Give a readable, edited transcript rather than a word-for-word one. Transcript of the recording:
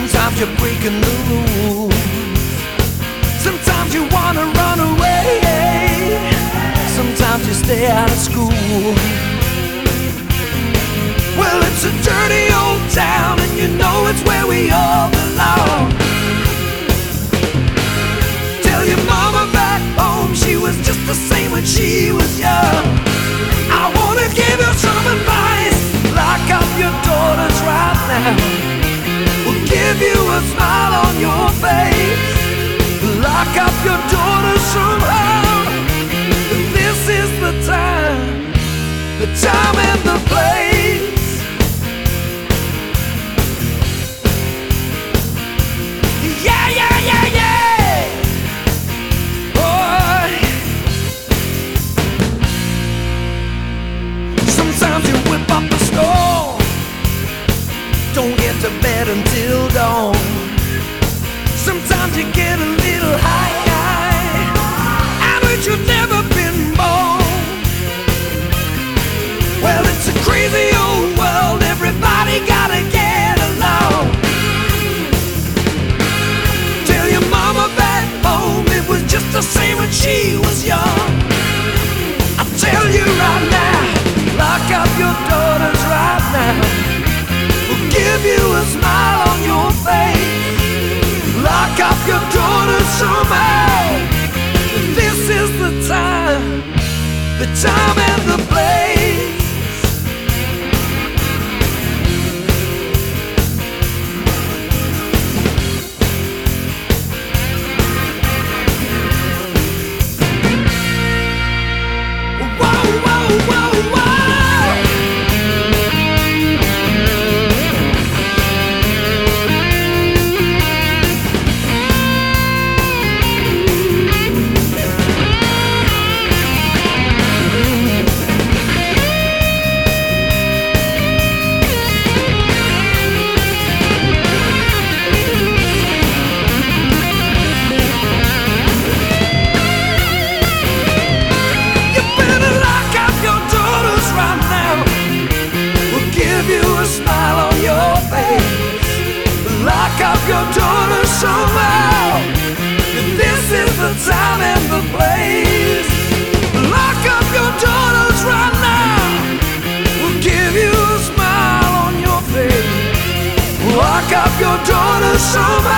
Sometimes you're breaking the rules. Sometimes you wanna run away. Sometimes you stay out of school. Well, it's a dirty old town, and you know it's where we all belong. Tell your mama back home she was just the same when she was young. I wanna give you some advice. Lock up your daughters right now. We'll give you a smile on your face. Lock up your daughters somehow. This is the time and the place. Yeah, yeah, yeah, yeah. Boy. Sometimes you whip up a storm. Don't get to bed until dawn. Sometimes you get a little high, I wish you've never been born. Well, it's a crazy old world, everybody gotta get along. Tell your mama back home it was just the same when she was young. I tell you right now, lock up your daughters right now. We'll give you a smile on your face. Lock up your daughters somehow. This is the time and the place. Whoa, whoa, whoa, whoa. Smile on your face. Lock up your daughters somehow. This is the time and the place. Lock up your daughters right now. We'll give you a smile on your face. Lock up your daughters somehow.